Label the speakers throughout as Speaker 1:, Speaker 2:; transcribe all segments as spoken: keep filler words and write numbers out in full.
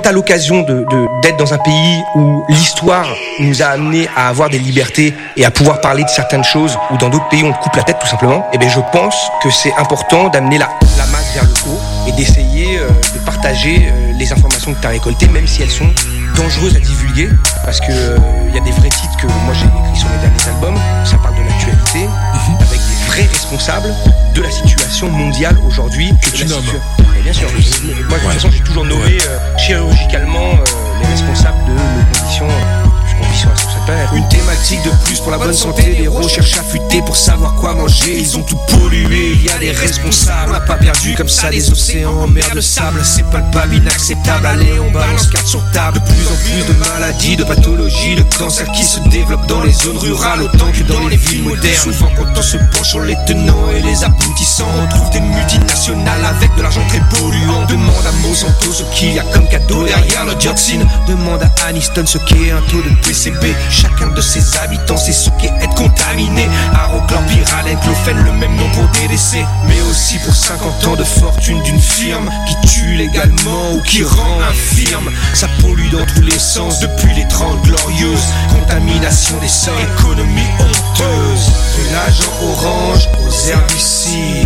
Speaker 1: t'as l'occasion de, de, d'être dans un pays où l'histoire nous a amené à avoir des libertés et à pouvoir parler de certaines choses, où dans d'autres pays on te coupe la tête tout simplement, et bien je pense que c'est important d'amener la, la masse vers le haut et d'essayer euh, de partager euh, les informations que tu as récoltées, même si elles sont dangereuses à divulguer, parce que il euh, y a des vrais titres que moi j'ai écrits sur mes derniers albums, ça parle de l'actualité, mmh. avec des vrais responsables de la situation mondiale aujourd'hui.
Speaker 2: Que tu nommes.
Speaker 1: Et bien sûr, je, moi de toute ouais. façon j'ai toujours nommé ouais. euh, chirurgicalement euh, les responsables de nos conditions, euh, conditions sur cette planète.
Speaker 3: Une thématique de plus pour la bonne santé, les héros cherchent à fuiter pour savoir quoi manger, ils ont tout pollué, il y a des responsables. On n'a pas perdu comme ça les océans en mer de sable, c'est palpable, inacceptable, allez on balance carte sur table. De plus en plus de maladies, de pathologies, de cancers qui se développent dans les zones rurales autant que dans les villes modernes. Souvent quand on se penche sur les tenants et les aboutissants, on trouve des multinationales avec de l'argent très polluant. Demande à Monsanto ce qu'il y a comme cadeau derrière le dioxine, demande à Aniston ce qu'est un taux de P C B. Chacun de ses habitants sait ce qu'est être contaminé. Arochlore, pyralène, chlofène, le même nom pour des décès, mais aussi pour cinquante ans de fortune d'une firme qui tue légalement ou qui rend infirme. Ça pollue dans tous les sens depuis les trente glorieuses. Contamination des sols, économie honteuse. De l'agent orange aux herbicides,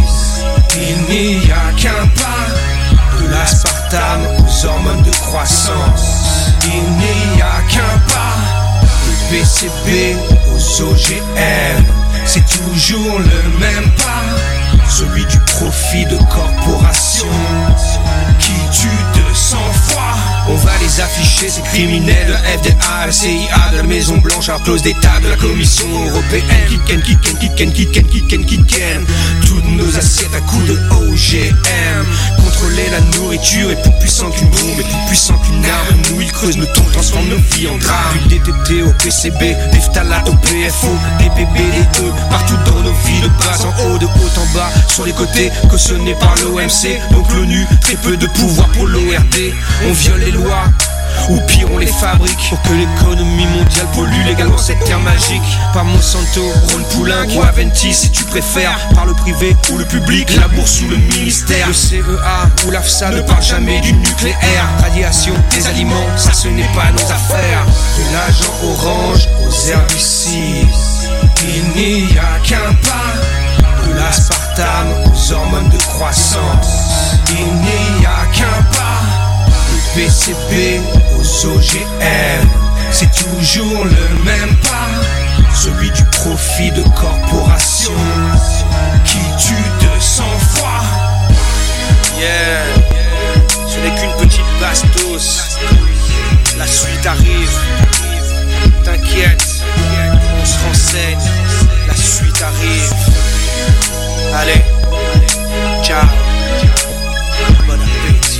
Speaker 3: il n'y a qu'un pas. De l'aspartame aux hormones de croissance, il n'y a qu'un pas. Du P C B aux O G M, c'est toujours le même pas. Celui du profit de corporations qui tue de sang-froid. On va les afficher, ces criminels de F D A, la C I A, de la Maison Blanche, à clause d'État, de la Commission Européenne. Qui ken, qui ken, qui ken, qui ken, qui ken, qui ken. Toutes nos assiettes à coups de O G M. Contrôler la nourriture est plus puissant qu'une bombe, est plus puissant qu'une arme. Nous ils creusent nos tombes, transforment nos vies en drame. Du D T T au P C B, des phtalates au P F O, des P B, des E, partout dans nos vies, de bas en haut, de haut en bas, sur les côtés, cautionné par l'O M C. Donc l'ONU, très peu de pouvoir pour l'O R D. On viole les lois, ou pire on les fabrique, pour que l'économie mondiale pollue légalement cette terre magique. Par Monsanto, Ron Poulain ou Aventis si tu préfères, par le privé ou le public, la bourse ou le ministère. Le C E A ou l'AFSA ne parle jamais du nucléaire. Radiation, des aliments, ça ce n'est pas nos affaires. De l'agent orange aux herbicides, il n'y a qu'un pas. De l'aspartame aux hormones de croissance, il n'y a qu'un pas. Du P C B aux O G M, c'est toujours le même pas. Celui du profit de corporations qui tue de sang-froid. Yeah, ce n'est qu'une petite bastos. La suite arrive. T'inquiète, on se renseigne. La suite arrive. Allez, ciao. Bon appétit.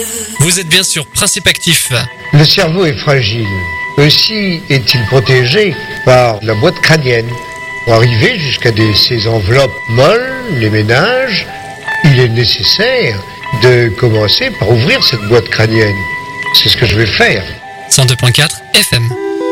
Speaker 2: Vous êtes bien sur Principe Actif.
Speaker 4: Le cerveau est fragile. Aussi est-il protégé par la boîte crânienne. Pour arriver jusqu'à des, ces enveloppes molles, les ménages, il est nécessaire de commencer par ouvrir cette boîte crânienne. C'est ce que je vais faire.
Speaker 2: cent deux point quatre F M.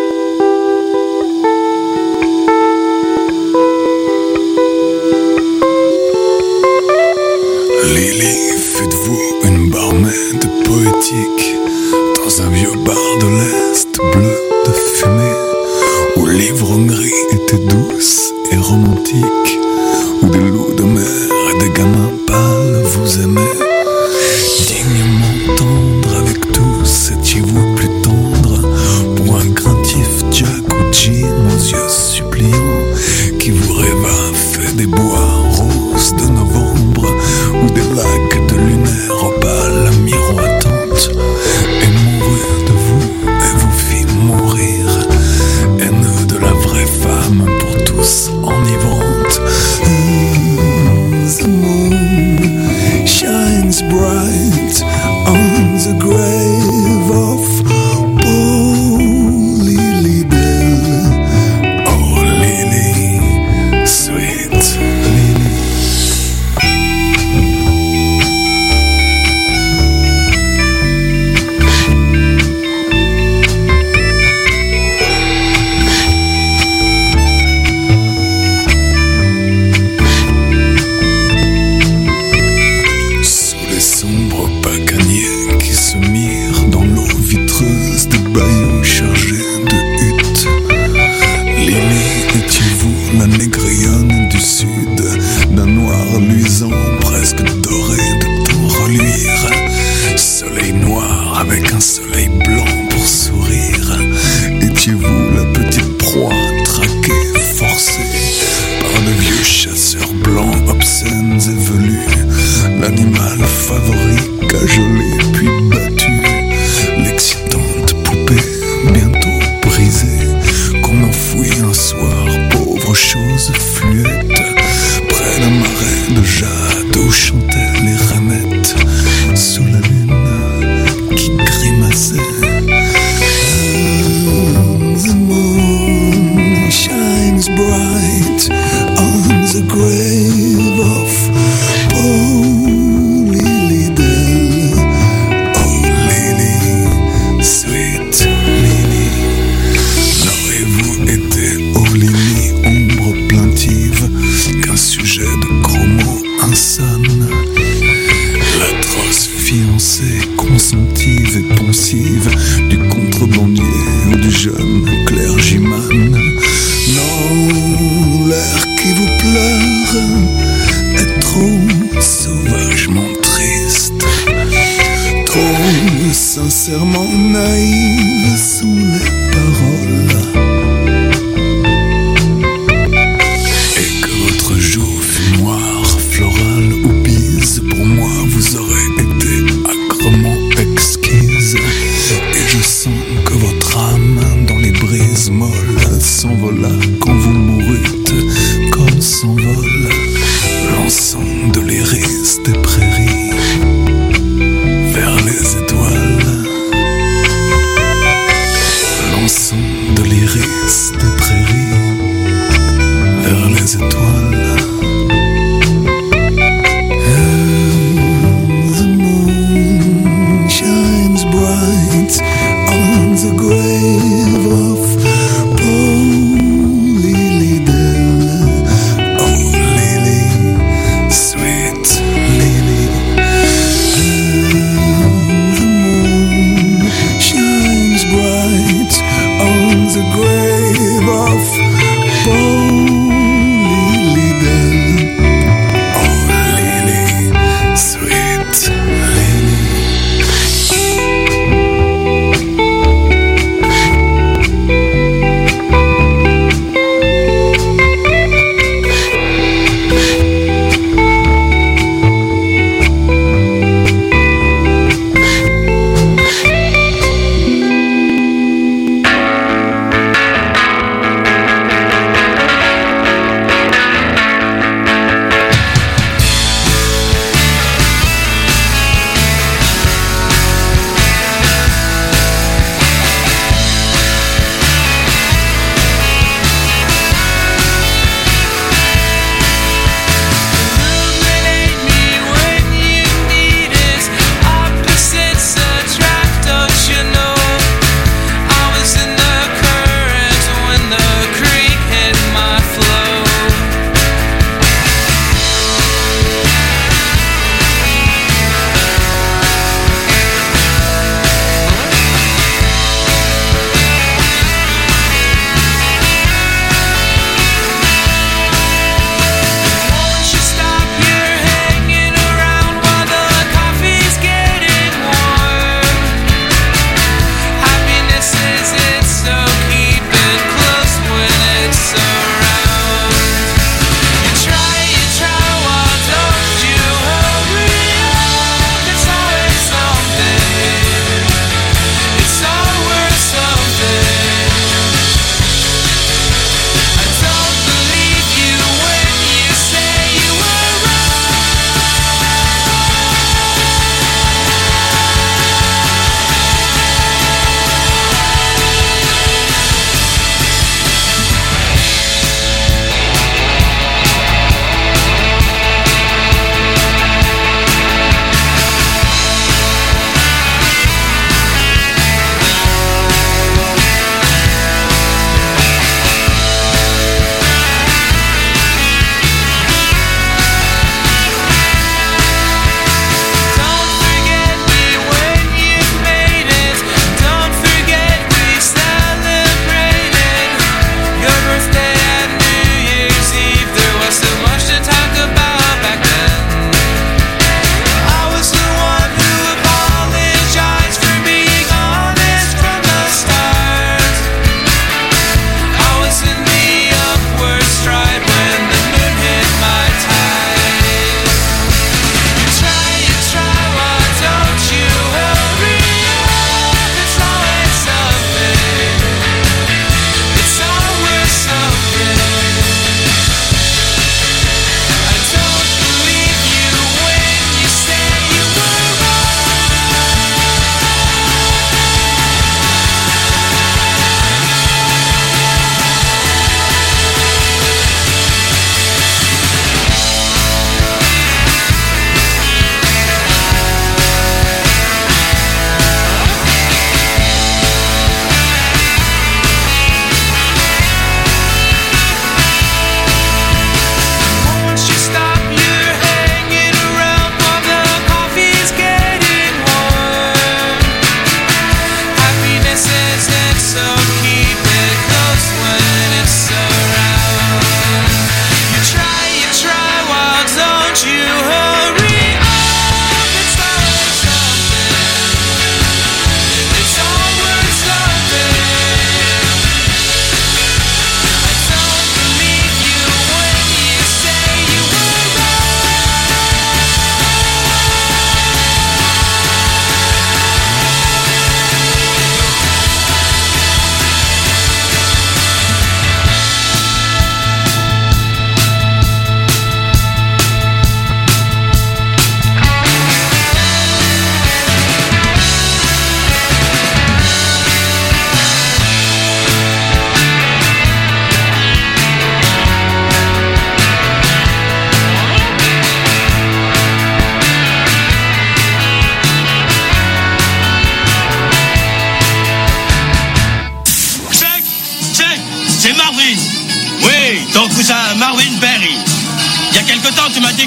Speaker 5: Lily, faites-vous une barmaid poétique dans un vieux bar de l'Est bleu de fumée, où l'ivrognerie était douce et romantique, où des loups de mer et des gamins pâles vous aimaient. Dignement tendre avec tous, étiez-vous plus tendre pour un craintif Jack ou Jim aux yeux suppliants, qui vous rêva fait des bois roses de novembre, ou des blagues de lunaire opale miroitante, et mourut de vous et vous fit mourir, haineux de la vraie femme pour tous enivrante. The moon shines bright on the grave of poor Lily Bell. Oh Lily, sweet Lily. Sous les sombres paganiers qui se mirent dans l'eau vitreuse des bayous chargés de huttes, Lily, étiez-vous la négrillonne du sud, d'un noir luisant presque doré de tout reluire, soleil noir avec un soleil blanc pour sourire, étiez-vous la petite proie traquée, forcée par de vieux chasseurs blancs obscènes et velus, l'animal favori cajolé puis battu, l'excitante poupée bientôt brisée, qu'on enfouit un soir, pauvre chose fluette, près d'un marais de jade où chantaient les ramettes, sous la lune qui grimaçait. The moon shines bright on the grave of poor Lily Bell. Oh Lily, sweet Lily. N'aurez-vous été, oh Lily, ombre plaintive, qu'un sujet de gros mots insonne, l'atroce fiancée consentive et pensive du contrebandier ou du jeune clergyman? Non, l'air qui vous pleure est trop sauvagement triste, trop sincèrement naïve sont les paroles, et que votre joue fut noire, florale ou bise, pour moi vous aurez été acrement exquise, et je sens que votre âme dans les brises molles s'envola quand vous mourûtes, comme s'envole l'encens de l'iris des prairies vers les étoiles, l'encens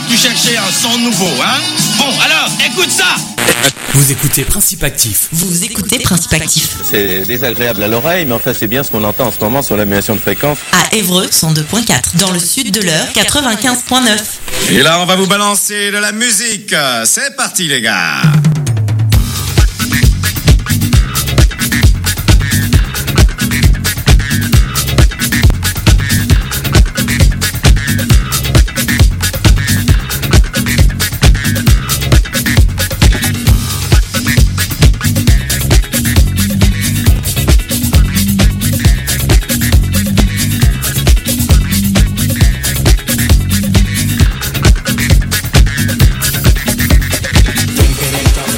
Speaker 6: tu cherchais un son nouveau, hein? Bon, alors, écoute ça!
Speaker 7: Vous écoutez Principe Actif.
Speaker 8: Vous écoutez Principe Actif.
Speaker 9: C'est désagréable à l'oreille, mais enfin c'est bien ce qu'on entend en ce moment sur l'annulation de fréquence.
Speaker 8: À Évreux, cent deux point quatre. Dans le sud de l'Eure, quatre-vingt-quinze point neuf.
Speaker 10: Et là, on va vous balancer de la musique. C'est parti, les gars.
Speaker 11: Quien quiere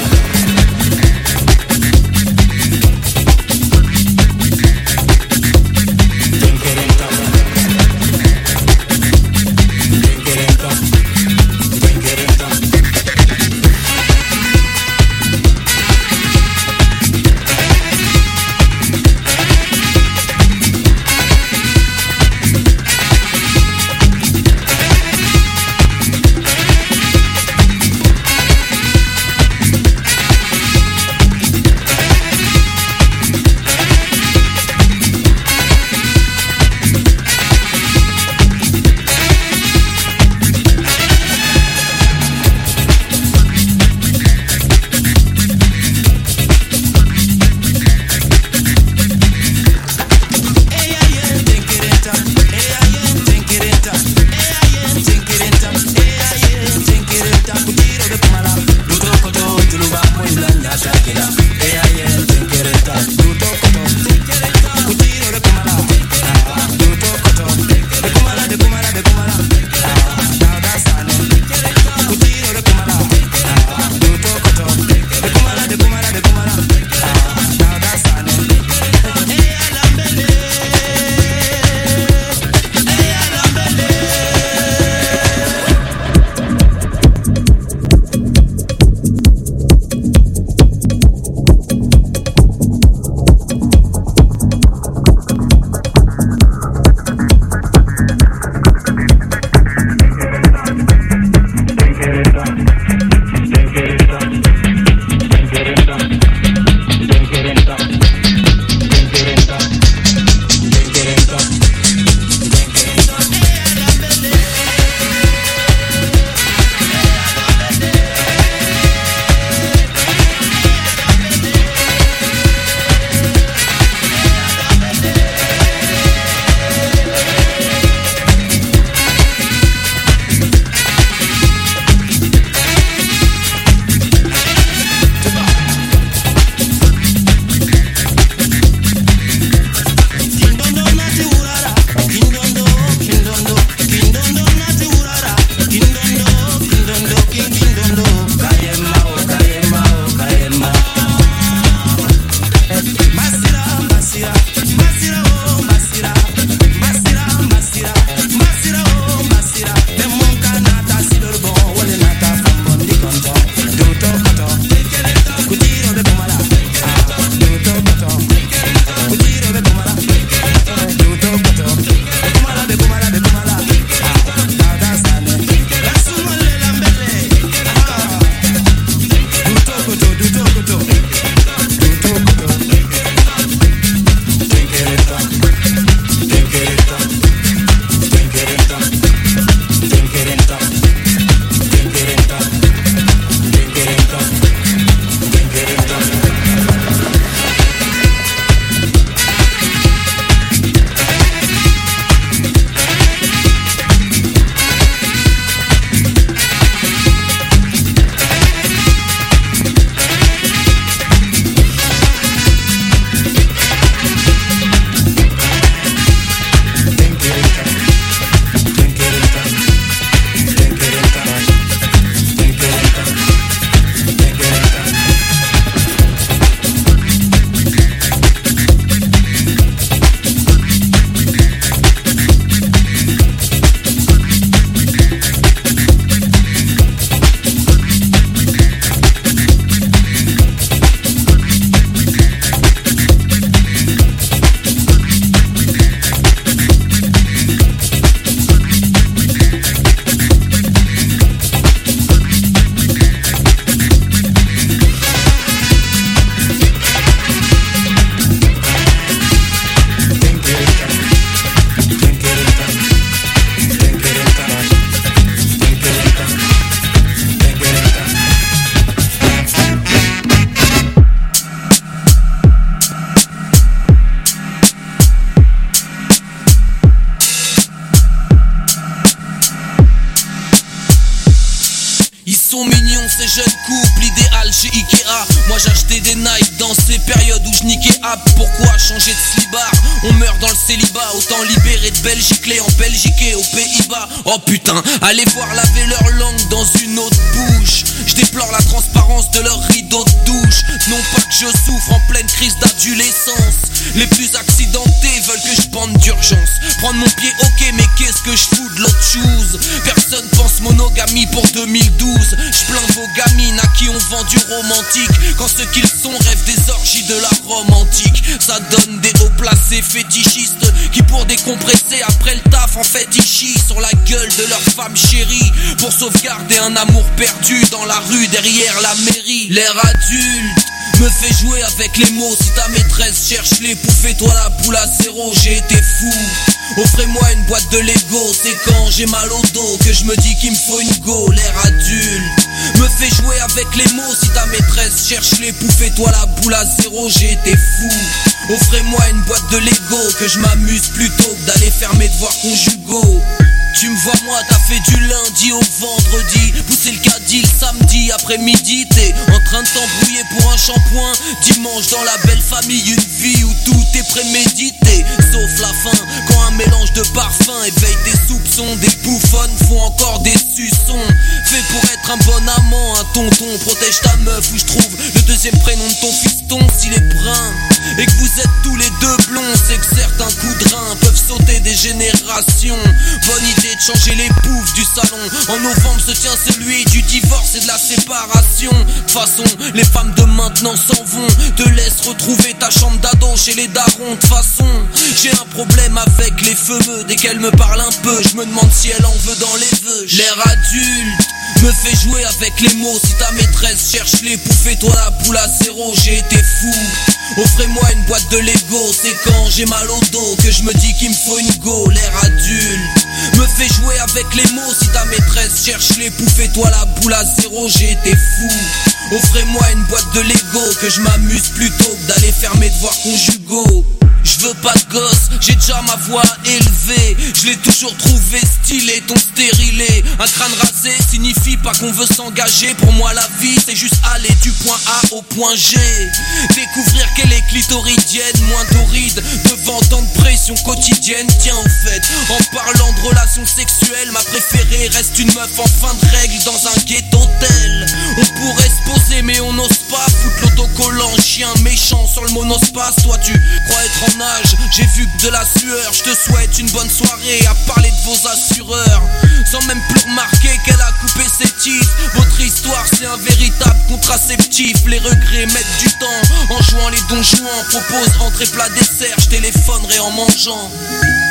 Speaker 11: Moi j'achetais des Nike dans ces périodes où je niquais app. Pourquoi changer de slibard? On meurt dans le célibat. Autant libérer de Belgique les en Belgique et aux Pays-Bas. Oh putain, allez voir laver leur langue dans une autre bouche. Je déplore la transparence de leur rideau de douche. Non pas que je souffre en pleine crise d'adolescence. Les plus accidentés veulent que je bande d'urgence. Prendre mon pied ok, mais qu'est-ce que je fous de l'autre chose? Personne pense monogamie pour deux mille douze. Je plains vos gamines à qui on vend du romantique, quand ceux qu'ils sont rêvent des orgies de la Rome antique. Ça donne des hauts placés fétichistes qui pour décompresser après le taf en fait ils chient sur la gueule de leur femme chérie pour sauvegarder un amour perdu dans la rue derrière la mairie. L'air adulte me fait jouer avec les mots. Si ta maîtresse cherche les poux, fais-toi la boule à zéro. J'ai été fou. Offrez-moi une boîte de Lego. C'est quand j'ai mal au dos que je me dis qu'il me faut une go. L'air adulte me fait jouer avec les mots. Si ta maîtresse cherche les poux, fais-toi la boule à zéro. J'ai été fou. Offrez-moi une boîte de Lego, que je m'amuse plutôt que d'aller faire mes devoirs conjugaux. Tu me vois moi, t'as fait du lundi au vendredi, pousser le caddie le samedi après-midi. T'es en train de t'embrouiller pour un shampoing. Dimanche dans la belle famille, une vie où tout est prémédité, sauf la fin, quand un mélange de parfums éveille tes soupçons. Des bouffonnes font encore des suçons. Fait pour être un bon amant, un tonton. Protège ta meuf où je trouve le deuxième prénom de ton fiston. S'il est brun et que vous êtes tous les deux blonds, c'est que certains coups de rein peuvent sauter des générations. Bonne idée de changer les poufs du salon. En novembre se tient celui du divorce et de la séparation. De toute façon, les femmes de maintenant s'en vont. Te laisse retrouver ta chambre d'ado chez les darons. De toute façon, j'ai un problème avec les feux. Dès qu'elle me parle un peu, je me demande si elle en veut dans les vœux. L'air adulte me fait jouer avec les mots. Si ta maîtresse cherche les poux, fais-toi la boule à zéro. J'ai été fou. Offrez-moi une boîte de Lego. C'est quand j'ai mal au dos que je me dis qu'il me faut une go. L'air adulte me fait jouer avec les mots. Si ta maîtresse cherche les poux, fais-toi la boule à zéro. J'ai été fou. Offrez-moi une boîte de Lego, que je m'amuse plutôt que d'aller faire mes devoirs conjugaux. Je veux pas de gosse, j'ai déjà ma voix élevée. Je l'ai toujours trouvé stylé, ton stérilé. Un crâne rasé signifie pas qu'on veut s'engager. Pour moi la vie c'est juste aller du point A au point G. Découvrir qu'elle est clitoridienne, moins torride, devant tant de pression quotidienne. Tiens au fait, en parlant de relations sexuelles, ma préférée reste une meuf en fin de règle dans un ghetto-tel. On pourrait se poser mais on n'ose pas. Foutre l'autocollant chien méchant sur le monospace. Toi tu crois être en âge, j'ai vu que de la sueur. Je te souhaite une bonne soirée à parler de vos assureurs, sans même plus remarquer qu'elle a coupé ses tifs. Votre histoire c'est un véritable contraceptif. Les regrets mettent du temps en jouant les donjouans. Propose entrée plat dessert, je téléphonerai en mangeant.